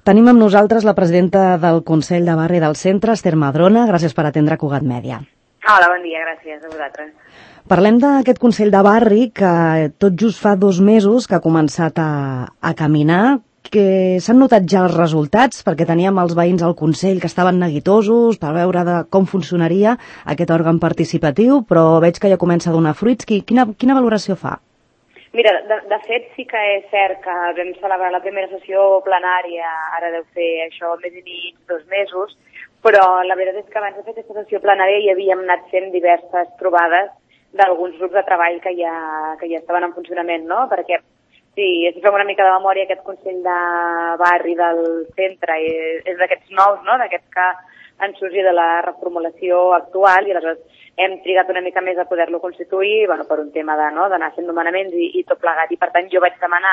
Tenim amb nosaltres la presidenta del Consell de Barri del Centre, Esther Madrona. Gràcies per atendre Cugat Mèdia. Hola, bon dia, gràcies a vosaltres. Parlem d'aquest Consell de Barri que tot just fa 2 mesos que ha començat a caminar, que s'han notat ja els resultats, perquè teníem els veïns al Consell que estaven neguitosos per veure com funcionaria aquest òrgan participatiu, però veig que ja comença a donar fruits. Quina valoració fa? Mira, de fet sí que és cert que vam celebrar la primera sessió plenària, ara deu fer això més i mig, 2 mesos, però la veritat és que abans de fer aquesta sessió plenària ja havíem anat fent diverses trobades d'alguns grups de treball que ja estaven en funcionament, no? Perquè si fem una mica de memòria, aquest Consell de Barri del Centre és d'aquests nous, no? D'aquests que han sorgit de la reformulació actual i aleshores hem trigat una mica més a poder-lo constituir, per un tema d'anar fent nomenaments i tot plegat. I per tant jo vaig demanar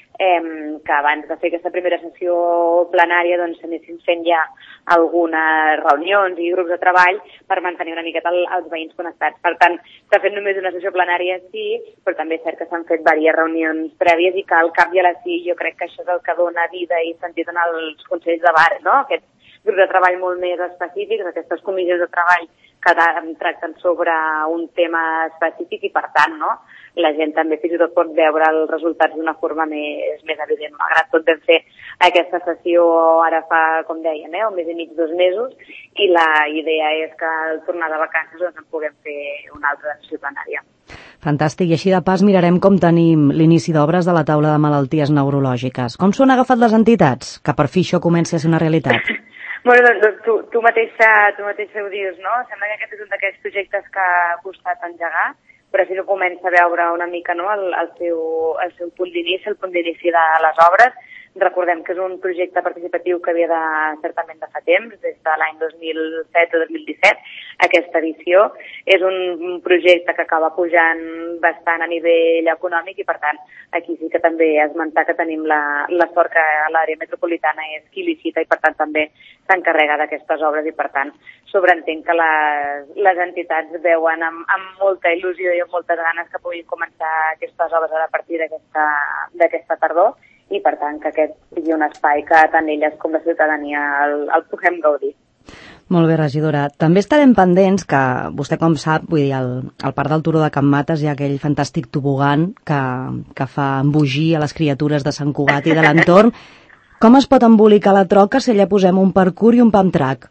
que abans de fer aquesta primera sessió plenària s'anessin fent ja algunes reunions i grups de treball per mantenir una miqueta els veïns connectats. Per tant, s'ha fet només una sessió plenària, sí, però també és cert que s'han fet diverses reunions prèvies i que al cap i a la fi jo crec que això és el que dona vida i sentit en els consells de barri, no? Aquests grups de treball molt més específics, aquestes comissions de treball que tracten sobre un tema específic i, per tant, la gent també fins i tot pot veure els resultats d'una forma més evident. Malgrat tot vam fer aquesta sessió ara fa, com deien, 1 mes i mig, 2 mesos, i la idea és que al tornar de vacances en puguem fer una altra sessió plenària. Fantàstic, i així de pas mirarem com tenim l'inici d'obres de la taula de malalties neurològiques. Com s'ho han agafat les entitats, que per fi això comenci a ser una realitat? Bueno, doncs tu mateixa ho dius, no? Sembla que aquest és un d'aquests projectes que ha costat engegar, però sí que comença a veure una mica el seu punt d'inici, el punt d'inici de les obres. Recordem que és un projecte participatiu que ve certament de fa temps, des de l'any 2007 o 2017, aquesta edició. És un projecte que acaba pujant bastant a nivell econòmic i, per tant, aquí sí que també esmentar que tenim la sort que l'àrea metropolitana és qui licita i, per tant, també s'encarrega d'aquestes obres i, per tant, sobreentenc que les entitats veuen amb molta il·lusió i amb moltes ganes que puguin començar aquestes obres a partir d'aquesta tardor i, per tant, que aquest sigui un espai que tant elles com la ciutadania el puguem gaudir. Molt bé, regidora. També estarem pendents que, vostè com sap, vull dir, al parc del Turó de Can Mates hi ha aquell fantàstic tobogan que fa embogir a les criatures de Sant Cugat i de l'entorn. Com es pot embolicar la troca si allà posem un parkour i un pump track?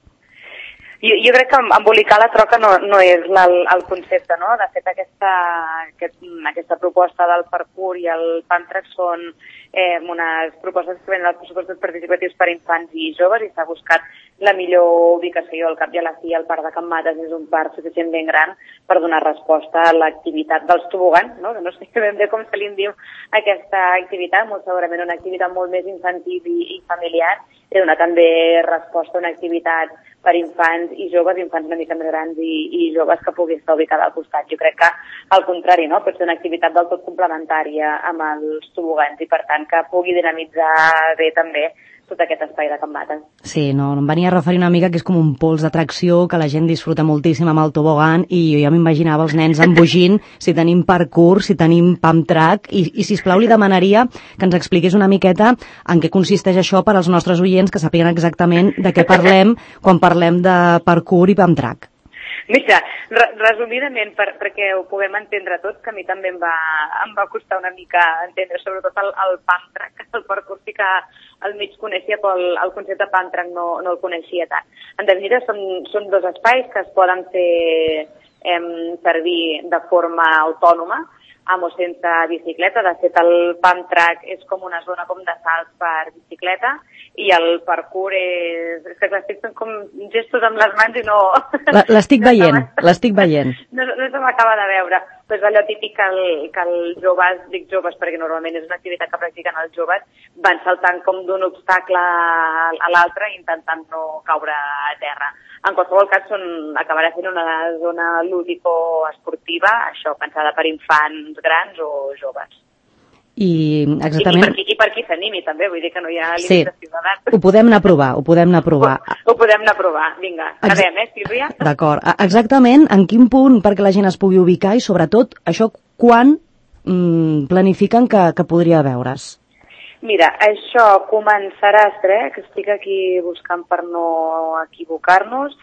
Jo crec que embolicar la troca no és el concepte, no? De fet, aquesta proposta del parkour i el pump track són unes propostes que venen dels pressupostos participatius per infants i joves i s'ha buscat la millor ubicació. Al cap i a la fi, el parc de Can Mates és un parc suficientment gran per donar resposta a l'activitat dels tobogans, no? Que no sé ben bé com se li en diu aquesta activitat, molt segurament una activitat molt més infantil i familiar, i donar també resposta a una activitat per infants i joves, infants una mica més grans i joves que pugui estar ubicada al costat. Jo crec que, al contrari, no? Pot ser una activitat del tot complementària amb els tobogans i, per tant, que pugui dinamitzar bé també tot aquest espai de Can Mates. Sí, no, em venia a referir una mica que és com un pols d'atracció, que la gent disfruta moltíssim amb el tobogan i jo ja m'imaginava els nens embogint si tenim parkour, si tenim pump track i sisplau li demanaria que ens expliqués una miqueta en què consisteix això per als nostres oients que sàpiguen exactament de què parlem quan parlem de parkour i pump track. Mira, resumidament, perquè ho puguem entendre tots, que a mi també em va costar una mica entendre, sobretot el pump track, el parkour sí que el mig coneixia, però el concepte pump track no el coneixia tant. En definitiva, són 2 espais que es poden fer servir de forma autònoma, amb o sense bicicleta. De fet, el pump track és com una zona com de salts per bicicleta i el parkour és que estic fent com gestos amb les mans i no... L'estic veient. No se m'acaba de veure. Però és allò típic que els joves, dic joves perquè normalment és una activitat que practiquen els joves, van saltant com d'un obstacle a l'altre intentant no caure a terra. En qualsevol cas, acabarà sent una zona lúdico-esportiva, això, pensada per infants grans o joves. I exactament... I per qui s'animi, també, vull dir que no hi ha limitació d'edat. Ho podem anar a provar. Ho podem anar a provar, vinga. Sabem, Sílvia? D'acord. Exactament, en quin punt perquè la gent es pugui ubicar i, sobretot, això quan planifiquen que podria veure's? Mira, això començarà, que estic aquí buscant per no equivocar-nos,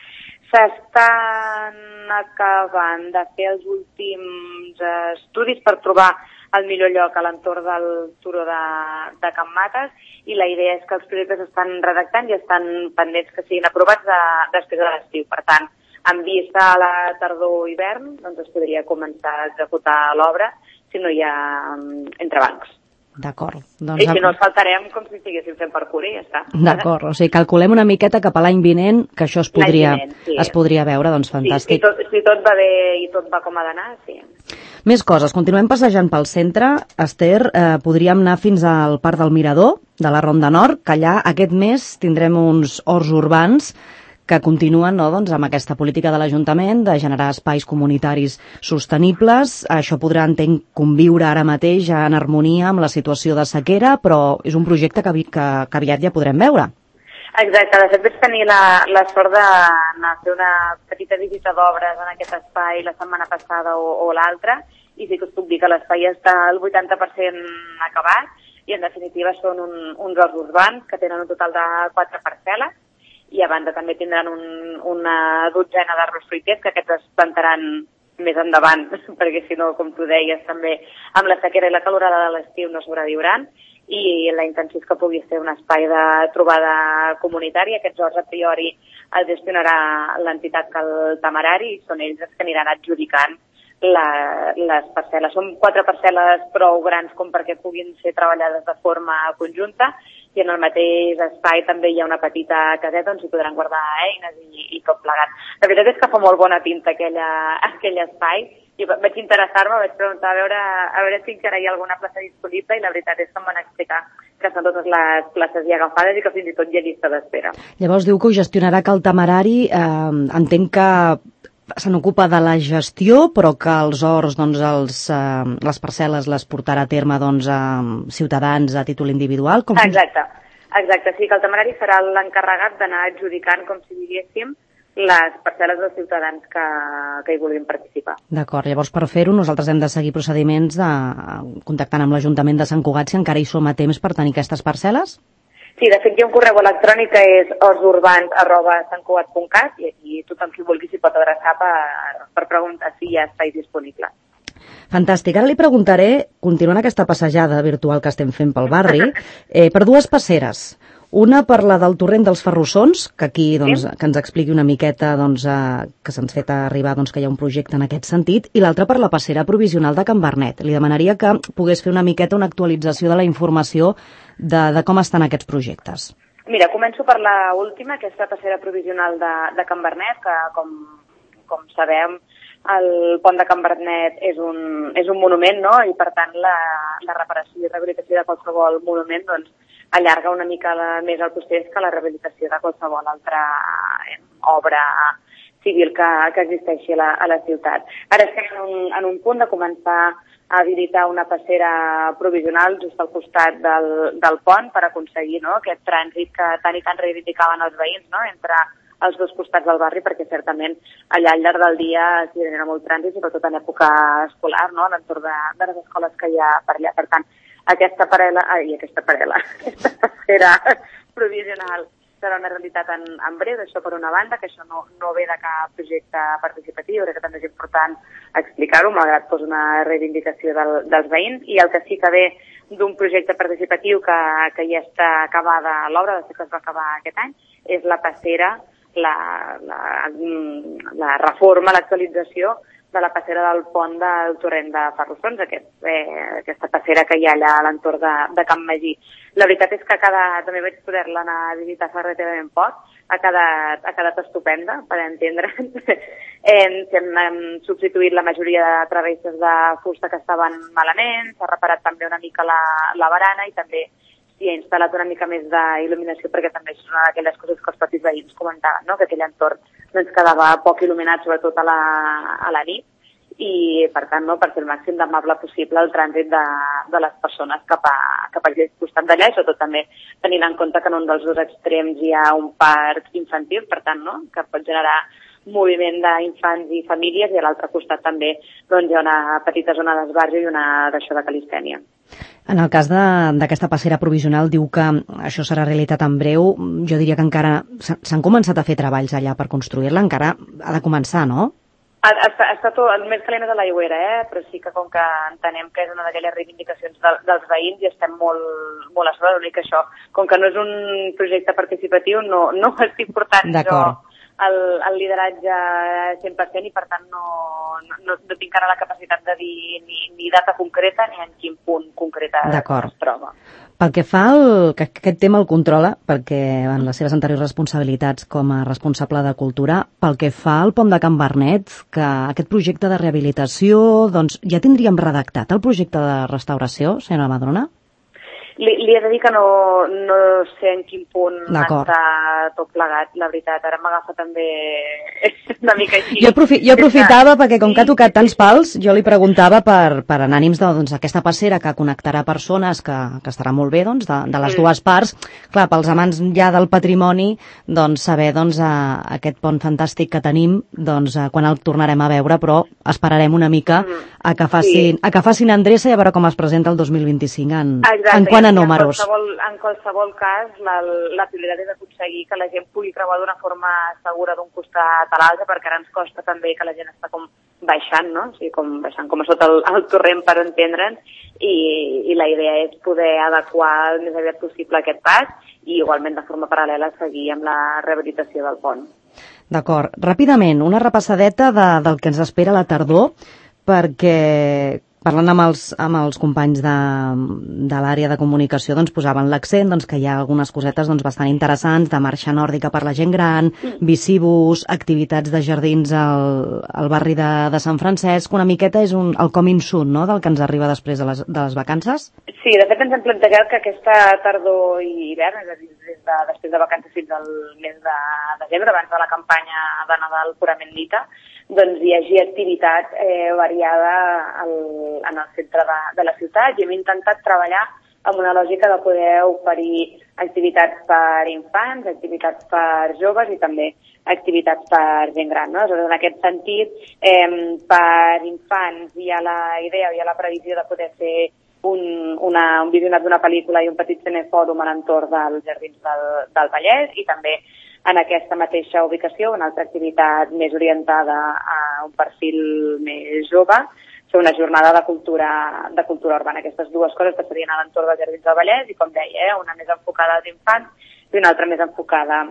s'estan acabant de fer els últims estudis per trobar el millor lloc a l'entorn del turó de Can Mates, i la idea és que els projectes estan redactant i estan pendents que siguin aprovats després de l'estiu. Per tant, en vista a la tardor-hivern, doncs es podria començar a executar l'obra si no hi ha entrebancs. D'acord. I si no, saltarem com si estiguéssim fent parkour i ja està. D'acord, o sigui, calculem una miqueta cap a l'any vinent, que això es podria veure, doncs fantàstic. Sí, si tot va bé i tot va com ha d'anar, sí. Més coses, continuem passejant pel centre. Esther, podríem anar fins al Parc del Mirador, de la Ronda Nord, que allà aquest mes tindrem uns horts urbans que continuen doncs, amb aquesta política de l'Ajuntament de generar espais comunitaris sostenibles. Això podrà, entenc, conviure ara mateix en harmonia amb la situació de sequera, però és un projecte que aviat ja podrem veure. Exacte, de fet vaig tenir la sort d'anar a fer una petita visita d'obres en aquest espai la setmana passada o l'altra, i sí que us puc dir que l'espai està al 80% acabat, i en definitiva són uns horts urbans que tenen un total de 4 parcel·les, i a banda també tindran una dotzena d'arbres fruiters, que aquests es plantaran més endavant, perquè si no, com tu deies, també amb la sequera i la calorada de l'estiu no sobreviuran, i la intenció és que pugui ser un espai de trobada comunitària. Aquests horts a priori els gestionarà l'entitat que el Temerari, i són ells els que aniran adjudicant les parcel·les. Són 4 parcel·les prou grans com perquè puguin ser treballades de forma conjunta, i en el mateix espai també hi ha una petita caseta on s'hi podran guardar eines i tot plegat. La veritat és que fa molt bona pinta aquell espai, i vaig interessar-me, vaig preguntar a veure si encara hi ha alguna plaça disponible, i la veritat és que em van explicar que són totes les places ja agafades i que fins i tot hi ha llista d'espera. Llavors diu que ho gestionarà que el Temerari, entenc que se n'ocupa de la gestió, però que els horts, doncs, les parcel·les les portarà a terme ciutadans a títol individual? Exacte, sí, que el Temerari serà l'encarregat d'anar adjudicant, com si diguéssim, les parcel·les dels ciutadans que hi vulguin participar. D'acord, llavors per fer-ho nosaltres hem de seguir procediments contactant amb l'Ajuntament de Sant Cugat, si encara hi som a temps per tenir aquestes parcel·les? Sí, de fet hi ha un correu electrònic que és hortsurbans@santcugat.cat, i aquí tothom qui vulgui s'hi pot adreçar per preguntar si hi ha espai disponible. Fantàstic. Ara li preguntaré, continuant aquesta passejada virtual que estem fent pel barri, per 2 passeres. Una per la del torrent dels Ferrussons, que aquí que ens expliqui una miqueta que se'ns fet arribar que hi ha un projecte en aquest sentit, i l'altra per la passera provisional de Can Vernet. Li demanaria que pogués fer una miqueta una actualització de la informació de com estan aquests projectes. Mira, començo per la última, que és la passera provisional de Can Vernet, que com sabem el pont de Can Vernet és un monument, no? I per tant la reparació i rehabilitació de qualsevol monument allarga una mica més el procés que la rehabilitació de qualsevol altra obra civil que existeixi a la ciutat. Ara estem en un punt de començar a habilitar una passera provisional just al costat del pont per aconseguir aquest trànsit que tant i tant reivindicaven els veïns, no? Entre els dos costats del barri, perquè certament allà al llarg del dia s'hi genera molt trànsit, sobretot en època escolar, no? A l'entorn de les escoles que hi ha per allà. Per tant, aquesta passera provisional serà una realitat en breu, això per una banda, que això no ve de cap projecte participatiu, crec que també és important explicar-ho, malgrat que és una reivindicació dels veïns, i el que sí que ve d'un projecte participatiu que ja està acabada l'obra, de fet que es va acabar aquest any, és la passera, la reforma, l'actualització de la passera del pont del torrent de Ferrussons, aquesta passera que hi ha allà a l'entorn de Can Magí. La veritat és que també vaig poder-la anar a visitar fa relativament poc, ha quedat estupenda, per entendre'ns. Hem substituït la majoria de travesses de fusta que estaven malament, s'ha reparat també una mica la barana, i també s'hi ha instal·lat una mica més d'il·luminació, perquè també és una d'aquelles coses que els propis veïns comentaven, no? Que aquell entorn quedava poc il·luminat, sobretot a la nit, i per tant, per fer el màxim d'amable possible el trànsit de les persones cap a aquell costat d'allà, i sobretot també tenint en compte que en un dels dos extrems hi ha un parc infantil, per tant, que pot generar moviment d'infants i famílies, i a l'altre costat també hi ha una petita zona d'esbarjo i una d'això de calistènia. En el cas d'aquesta passera provisional, diu que això serà realitat en breu. Jo diria que encara s'han començat a fer treballs allà per construir-la, encara ha de començar, no? Està tot, el més calent és a l'aigüera, però sí que com que entenem que és una d'aquelles reivindicacions dels veïns i estem molt a sobre, l'únic que això, com que no és un projecte participatiu, no estic portant jo el lideratge 100% i per tant no tinc ara la capacitat de dir ni data concreta ni en quin punt concret es troba. Pel que fa que aquest tema el controla, perquè en les seves anteriors responsabilitats com a responsable de cultura, pel que fa al pont de Can Vernet, que aquest projecte de rehabilitació, doncs ja tindríem redactat el projecte de restauració, senyora Madrona? Li he de dir que no sé en quin punt està tot plegat, la veritat. Ara m'agafa també una mica així. Jo aprofitava perquè com que ha tocat tants pals, jo li preguntava per anar ànims d'aquesta passera que connectarà persones, que estarà molt bé de les dues parts. Clar, pels amants ja del patrimoni, saber aquest pont fantàstic que tenim, quan el tornarem a veure, però esperarem una mica a que facin endreça i a veure com es presenta el 2025 en quant a números. En qualsevol cas, la prioritat és aconseguir que la gent pugui creuar d'una forma segura d'un costat a l'altre, perquè ara ens costa també que la gent està com baixant, no? O sigui, baixant com a sota el torrent per entendre'ns, i la idea és poder adequar el més aviat possible aquest pas i igualment de forma paral·lela seguir amb la rehabilitació del pont. D'acord. Ràpidament, una repassadeta del que ens espera la tardor, perquè parlant amb els companys de l'àrea de comunicació, posaven l'accent que hi ha algunes cosetes bastant interessants, de marxa nòrdica per la gent gran, bicibús, activitats de jardins al barri de Sant Francesc. Una miqueta és el coming soon, no?, del que ens arriba després de les vacances? Sí, de fet ens hem plantejat que aquesta tardor i hivern, és a dir, després de vacances fins al mes de desembre, abans de la campanya de Nadal purament dita, hi hagi activitat variada en el centre de la ciutat, i hem intentat treballar amb una lògica de poder oferir activitats per infants, activitats per joves i també activitats per gent gran, no? En aquest sentit, per infants hi ha la idea, hi ha la previsió de poder fer un visionat d'una pel·lícula i un petit cinefòrum a l'entorn dels jardins del Vallès, i també en aquesta mateixa ubicació una altra activitat més orientada a un perfil més jove, fer una jornada de cultura urbana. Aquestes dues coses passarien a l'entorn dels jardins del Vallès i, com deia, una més enfocada als infants i una altra més enfocada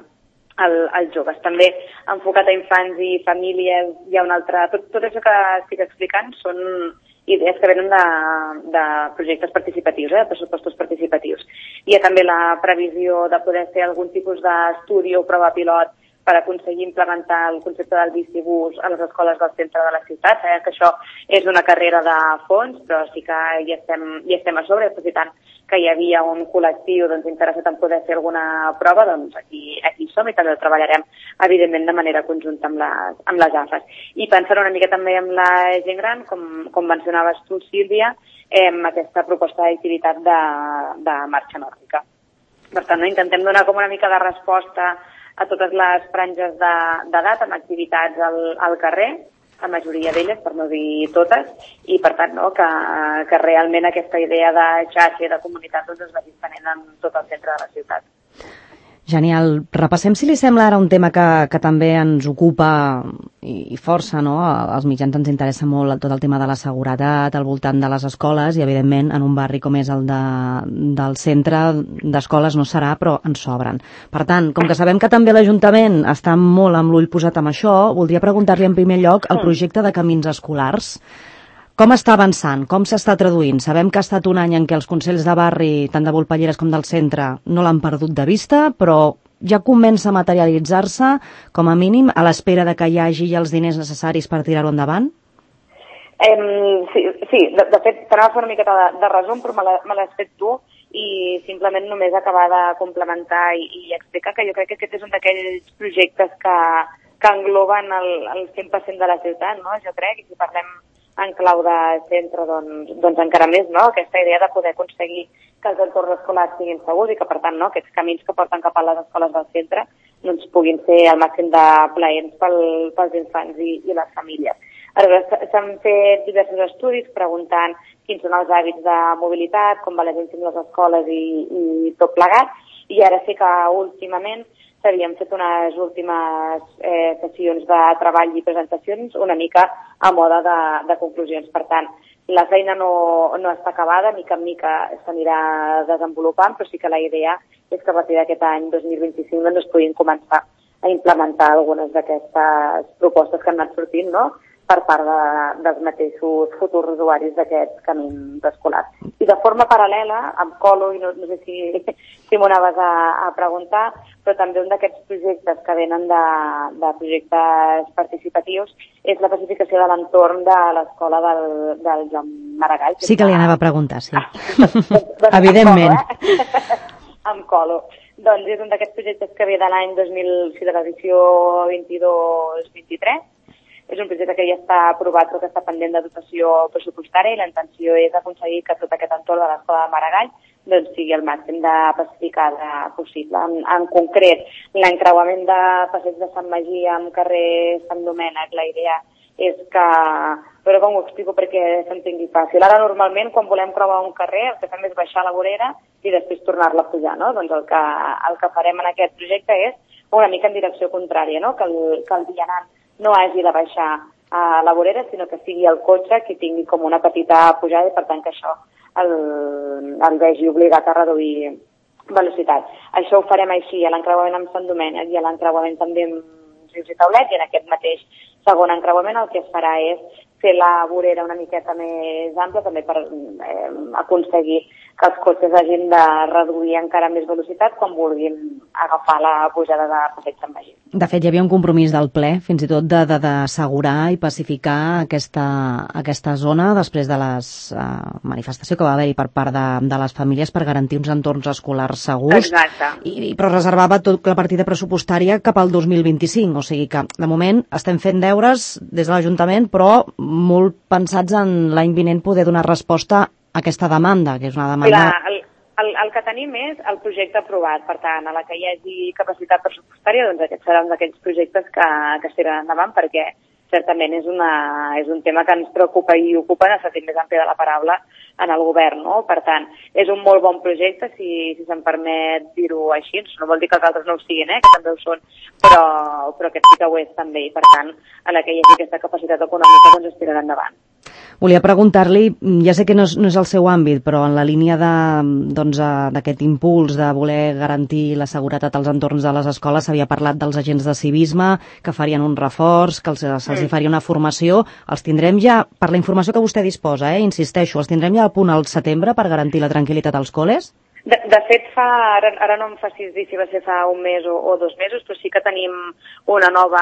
als joves. També enfocat a infants i famílies hi ha una altra... Tot això que estic explicant són idees que venen de projectes participatius, de pressupostos participatius. Hi ha també la previsió de poder fer algun tipus d'estudi o prova pilot per aconseguir implementar el concepte del bicibús a les escoles del centre de la ciutat. Sabem que això és una carrera de fons, però sí que hi estem a sobre, aprofitant que hi havia un col·lectiu interessat en poder fer alguna prova, aquí som i també ho treballarem, evidentment, de manera conjunta amb les AFAs. I pensant una mica també amb la gent gran, com mencionaves tu, Sílvia, aquesta proposta d'activitat de marxa nòrdica. Per tant, intentem donar com una mica de resposta a totes les franges d'edat amb activitats al carrer, la majoria d'elles, per no dir totes, i per tant que realment aquesta idea de xarxa i de comunitat es vagi estenent en tot el centre de la ciutat. Genial. Repassem, si li sembla, ara un tema que també ens ocupa i força, no? Als mitjans ens interessa molt tot el tema de la seguretat al voltant de les escoles i, evidentment, en un barri com és el del centre d'escoles no serà, però en sobren. Per tant, com que sabem que també l'Ajuntament està molt amb l'ull posat amb això, voldria preguntar-li en primer lloc el projecte de camins escolars. Com està avançant? Com s'està traduint? Sabem que ha estat un any en què els consells de barri, tant de Volpelleres com del centre, no l'han perdut de vista, però ja comença a materialitzar-se, com a mínim, a l'espera de que hi hagi els diners necessaris per tirar-ho endavant? Sí, de fet, t'anava a fer una miqueta de resum, però me l'has fet tu, i simplement només acabar de complementar i explicar que jo crec que aquest és un d'aquells projectes que engloben el 100% de la ciutat, no? Jo crec, i si parlem en clau de centre, doncs encara més, no? Aquesta idea de poder aconseguir que els entorns escolars siguin segurs i que, per tant, no, aquests camins que porten cap a les escoles del centre puguin ser al màxim de plaents pels infants i les famílies. S'han fet diversos estudis preguntant quins són els hàbits de mobilitat, com va la gent a les escoles i tot plegat, i ara sí que últimament s'havien fet unes últimes sessions de treball i presentacions una mica a moda de conclusions. Per tant, la feina no està acabada, mica en mica s'anirà desenvolupant, però sí que la idea és que a partir d'aquest any 2025 doncs, es puguin començar a implementar algunes d'aquestes propostes que han anat sortint, no?, per part dels mateixos futurs usuaris d'aquests camins escolars. I de forma paral·lela, amb Colo, i no sé si m'ho anaves a preguntar, però també un d'aquests projectes que venen de projectes participatius és la pacificació de l'entorn de l'escola del Joan Maragall. Sí que li anava a preguntar, sí. Evidentment. Amb Colo. Doncs és un d'aquests projectes que ve de l'any 2000, de l'edició 22-23. És un projecte que ja està aprovat però que està pendent de dotació pressupostària i la intenció és aconseguir que tot aquest entorn de l'escola de Maragall doncs, sigui el màxim de pacificada possible. En concret, l'encreuament de Passeig de Sant Magí amb carrer Sant Domènec, la idea és que, però com ho explico perquè s'entengui fàcil. Ara normalment quan volem creuar un carrer el que fem és baixar la vorera i després tornar-la a pujar, no? Doncs el que farem en aquest projecte és una mica en direcció contrària, no? Que el vianant no hagi de baixar a la vorera, sinó que sigui el cotxe qui tingui com una petita pujada i per tant que això el vegi obligat a reduir velocitat. Això ho farem així a l'encreuament amb Sant Domènec i a l'encreuament també amb Rius i Taulet, i en aquest mateix segon encreuament el que es farà és fer la vorera una miqueta més ampla també per aconseguir que els cotxes hagin de reduir encara més velocitat quan vulguin agafar la pujada de Passeig Sant Magí. De fet, hi havia un compromís del ple, fins i tot d'assegurar i pacificar aquesta zona després de la manifestació que va haver-hi per part de les famílies per garantir uns entorns escolars segurs. Exacte. Però reservava tota la partida pressupostària cap al 2025, o sigui que, de moment, estem fent deures des de l'Ajuntament, però molt pensats en l'any vinent poder donar resposta a aquesta demanda, que és una demanda... Clar, el que tenim és el projecte aprovat, per tant, a la que hi hagi capacitat pressupostària, doncs aquest serà un d'aquests projectes que es tiren endavant, perquè certament és un tema que ens preocupa i ocupa en el sentit més ampli de la paraula en el govern, no? Per tant, és un molt bon projecte, si se'm permet dir-ho així, no vol dir que els altres no ho siguin, que també ho són, però aquest sí que ho és també, i per tant, a la que hi hagi aquesta capacitat econòmica, doncs es tirarà endavant. Volia preguntar-li, ja sé que no és el seu àmbit, però en la línia d'aquest impuls de voler garantir la seguretat als entorns de les escoles s'havia parlat dels agents de civisme que farien un reforç, que se'ls faria una formació. Els tindrem ja, per la informació que vostè disposa, insisteixo, els tindrem ja a punt al setembre per garantir la tranquil·litat als col·les? De fet, ara no em facis dir si va ser fa un mes o 2 mesos, però sí que tenim una nova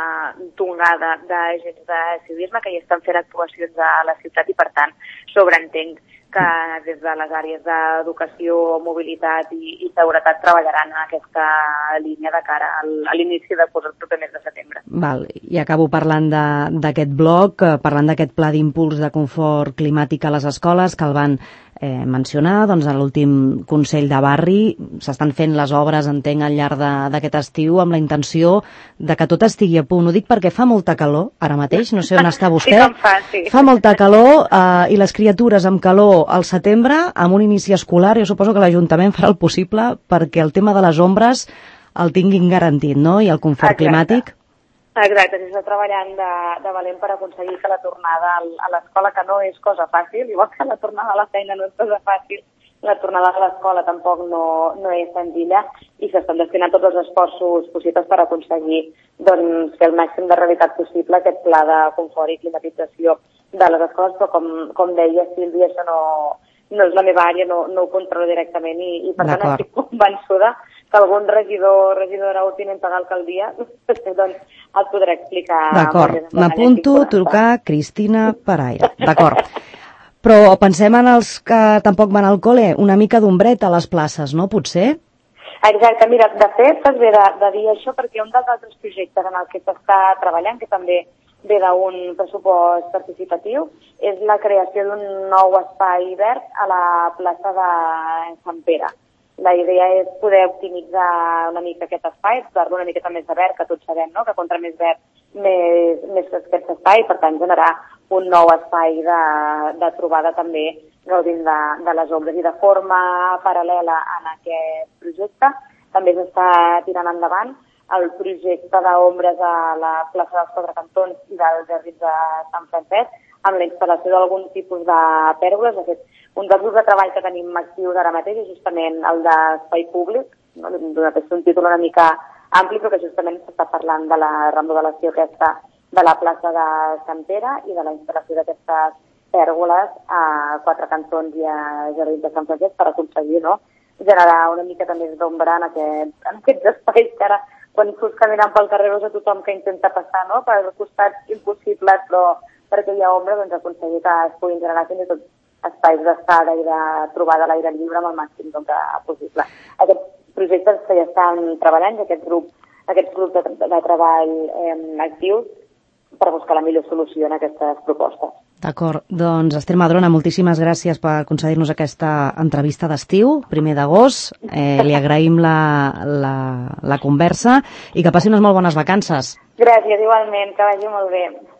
tongada d'agents de civisme que ja estan fent actuacions a la ciutat i, per tant, sobreentenc que des de les àrees d'educació, mobilitat i seguretat treballaran en aquesta línia de cara a l'inici de curs el proper mes de setembre. Val, i acabo parlant d'aquest bloc, parlant d'aquest pla d'impuls de confort climàtic a les escoles que el van mencionar, doncs a l'últim Consell de Barri s'estan fent les obres, entenc, al llarg d'aquest estiu amb la intenció de que tot estigui a punt. Ho dic perquè fa molta calor ara mateix, no sé on està vostè. Sí. Fa molta calor i les criatures amb calor al setembre, amb un inici escolar, jo suposo que l'Ajuntament farà el possible perquè el tema de les ombres el tinguin garantit, no? I el confort climàtic. Exacte, s'està treballant de valent per aconseguir que la tornada a l'escola, que no és cosa fàcil, igual que la tornada a la feina no és cosa fàcil, la tornada a l'escola tampoc no és senzilla i s'estan destinant tots els esforços possibles per aconseguir doncs, fer el màxim de realitat possible aquest pla de confort i climatització de les escoles, però com deia Sílvia, això no és la meva àrea, no ho controlo directament i per tant estic convençuda que algun regidor o regidora o tinent de l'alcaldia doncs el podrà explicar. D'acord, m'apunto a trucar Cristina Paraire. D'acord. Però pensem en els que tampoc van al col·le, una mica d'ombreta a les places, no? Potser? Exacte, mira, de fet, fas bé de dir això perquè un dels altres projectes en el que s'està treballant, que també ve d'un pressupost participatiu, és la creació d'un nou espai verd a la plaça de Sant Pere. La idea és poder optimitzar una mica aquest espai, donar-lo una miqueta més de verd, que tots sabem, no?, que contra més verd més aquest espai, per tant generar un nou espai de trobada també gaudint de les ombres. I de forma paral·lela en aquest projecte també s'està tirant endavant el projecte d'ombres a la plaça dels Quatre Cantons i dels Jardins de Sant Francesc, amb la instal·lació d'algun tipus de pèrgoles. De fet, un dels grups de treball que tenim actius ara mateix és justament el d'espai públic, no? Donat un títol una mica ampli, però que justament s'està parlant de la remodelació aquesta de la plaça de Sant Pere i de la instal·lació d'aquestes pèrgoles a Quatre Cantons i a Jardins de Sant Francesc per aconseguir, no?, generar una mica més d'ombra en aquests espais que ara, quan surts caminant pel carrer, veus a tothom que intenta passar, no?, per costats impossibles, però perquè hi ha ombra, doncs aconseguir que es puguin generar fins i tot espais d'estada i de trobada a l'aire lliure amb el màxim d'ombra possible. Aquests projectes que ja estan treballant, aquests grups de treball actius, per buscar la millor solució en aquestes propostes. D'acord. Doncs, Esther Madrona, moltíssimes gràcies per concedir-nos aquesta entrevista d'estiu, 1 d'agost. Li agraïm la conversa i que passi unes molt bones vacances. Gràcies, igualment, que vagi molt bé.